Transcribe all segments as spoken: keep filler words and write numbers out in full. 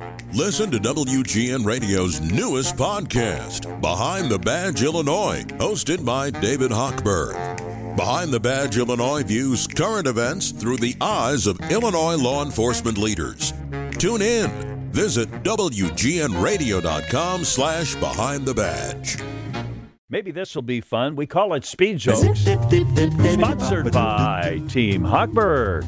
Listen to W G N Radio's newest podcast, Behind the Badge Illinois, hosted by David Hochberg. Behind the Badge Illinois views current events through the eyes of Illinois law enforcement leaders. Tune in. Visit W G N radio dot com slash behind the badge. Maybe this will be fun. We call it Speed Jokes. Sponsored by Team Hochberg.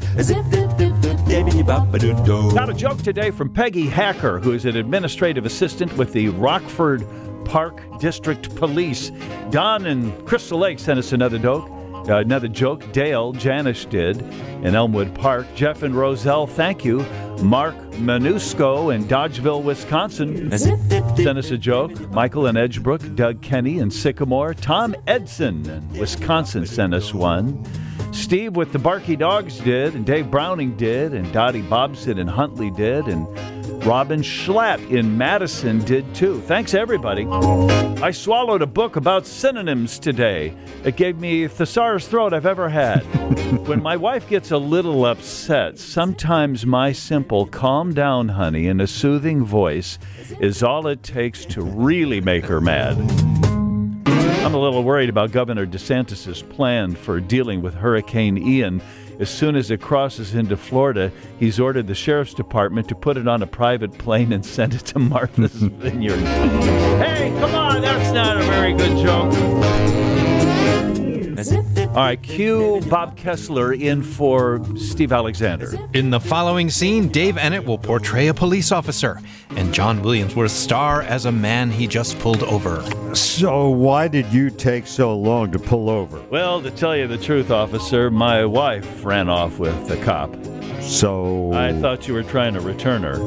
Got a joke today from Peggy Hacker, who is an administrative assistant with the Rockford Park District Police. Don and Crystal Lake sent us another joke. Uh, another joke. Dale Janish did in Elmwood Park. Jeff and Roselle, thank you. Mark Manusco in Dodgeville, Wisconsin, sent us a joke. Michael in Edgebrook, Doug Kenny in Sycamore. Tom Edson in Wisconsin sent us one. Steve with the Barky Dogs did, and Dave Browning did, and Dottie Bobson in Huntley did, and Robin Schlatt in Madison did too. Thanks, everybody. I swallowed a book about synonyms today. It gave me the thesaurus throat I've ever had. When my wife gets a little upset, sometimes my simple "calm down, honey," in a soothing voice is all it takes to really make her mad. I'm a little worried about Governor DeSantis' plan for dealing with Hurricane Ian. As soon as it crosses into Florida, he's ordered the sheriff's department to put it on a private plane and send it to Martha's Vineyard. Hey, come on, that's not a very good joke. All right, cue Bob Kessler in for Steve Alexander. In the following scene, Dave Ennett will portray a police officer, and John Williams will star as a man he just pulled over. So why did you take so long to pull over? Well, to tell you the truth, officer, my wife ran off with the cop. So... I thought you were trying to return her.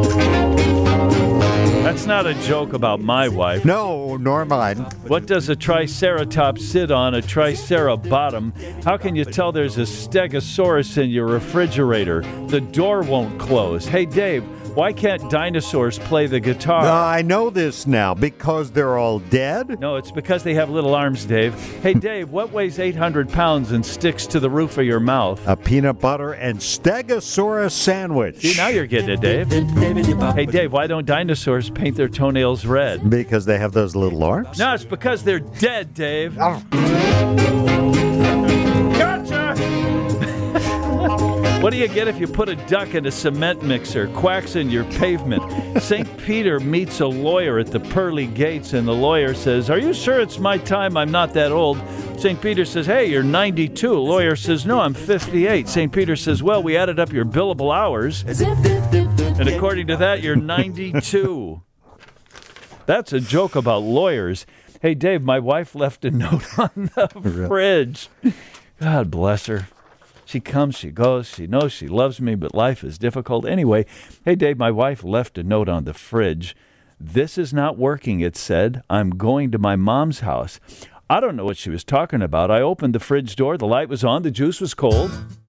That's not a joke about my wife. No, nor mine. What does a triceratops sit on a tricerabottom? How can you tell there's a stegosaurus in your refrigerator? The door won't close. Hey, Dave, why can't dinosaurs play the guitar? Uh, I know this now. Because they're all dead? No, it's because they have little arms, Dave. Hey, Dave, what weighs eight hundred pounds and sticks to the roof of your mouth? A peanut butter and stegosaurus sandwich. See, now you're getting it, Dave. Hey, Dave, why don't dinosaurs paint their toenails red? Because they have those little arms? No, it's because they're dead, Dave. Oh. Gotcha! What do you get if you put a duck in a cement mixer, quacks in your pavement? Saint Peter meets a lawyer at the pearly gates, and the lawyer says, "Are you sure it's my time? I'm not that old." Saint Peter says, "Hey, you're ninety-two. Lawyer says, "No, I'm fifty-eight. Saint Peter says, "Well, we added up your billable hours, and according to that, you're ninety-two. That's a joke about lawyers. Hey, Dave, my wife left a note on the fridge. God bless her. She comes, she goes, she knows she loves me, but life is difficult. Anyway, hey, Dave, my wife left a note on the fridge. This is not working, it said. I'm going to my mom's house. I don't know what she was talking about. I opened the fridge door. The light was on. The juice was cold.